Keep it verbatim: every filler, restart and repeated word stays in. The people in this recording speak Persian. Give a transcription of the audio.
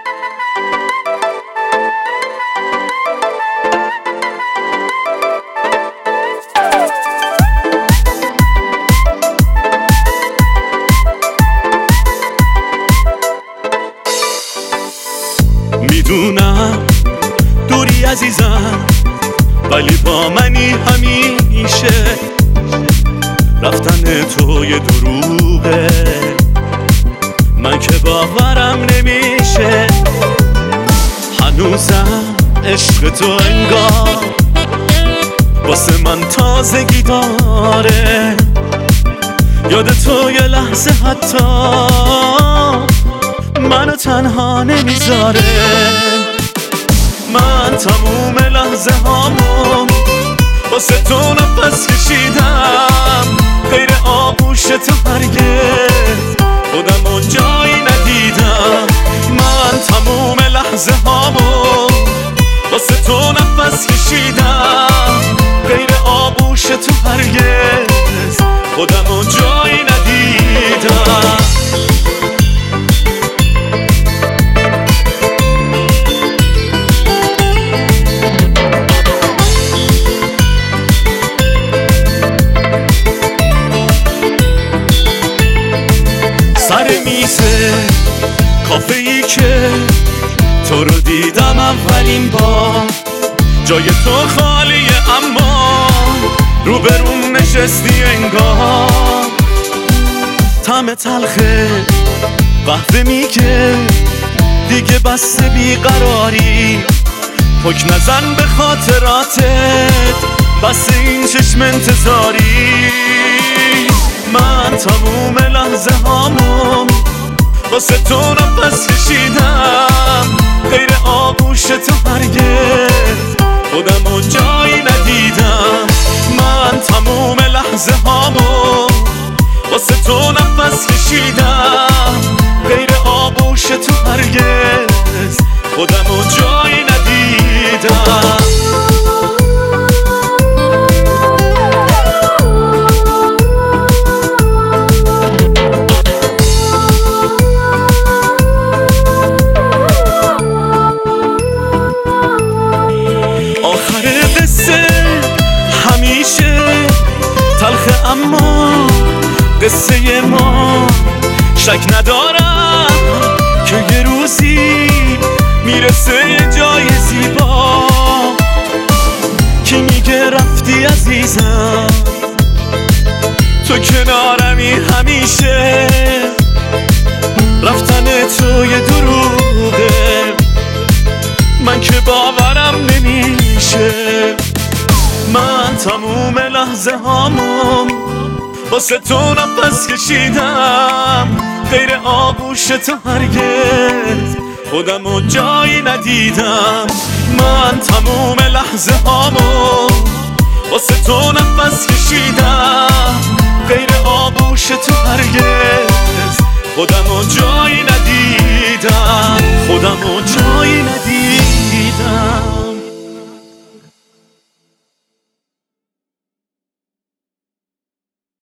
میدونم دوری عزیزم، ولی با منی همیشه. رفتن تو یه دروغه، من که باورم نمیشه. هنوزم عشق تو انگار واسه من تازگی داره. یاد تو یه لحظه حتی منو تنها نمیذاره. من تموم لحظه هامون واسه تو نفس کشیدم، غیر آغوش تو هرگز خودم و جایی ندیدم. من تموم لحظه هامون واسه تو نفس کشیدم، غیر آغوش تو هرگز خودم و جایی ندیدم. سر میزه کافه ای که تو رو دیدم اولین بار، جای تو خالیه اما روبروم نشستی انگار. طعم تلخه قهوه میگه دیگه بس بیقراری، پک نزن به خاطراتت بس این چشم انتظاری. من تموم لحظه هامون واسه تو نفس کشیدم، غیر آغوش تو هرگز خودم و جایی ندیدم. من تموم لحظه هامون واسه تو نفس کشیدم، غیر آغوش تو هرگز خودم و جایی ندیدم. همیشه تلخ اما قصه ما، شک ندارم که یه روزی میرسه یه جای زیبا. کی میگه رفتی عزیزم، تو کنارمی همیشه. رفتن تو یه دروغه، من که باورم نمیشه. من تموم لحظه هامون واسه تو نفس کشیدم، غیر آغوش تو هرگز خودم و جایی ندیدم. من تموم لحظه هامون واسه تو نفس کشیدم، غیر آغوش تو هرگز خودم و جایی ندیدم.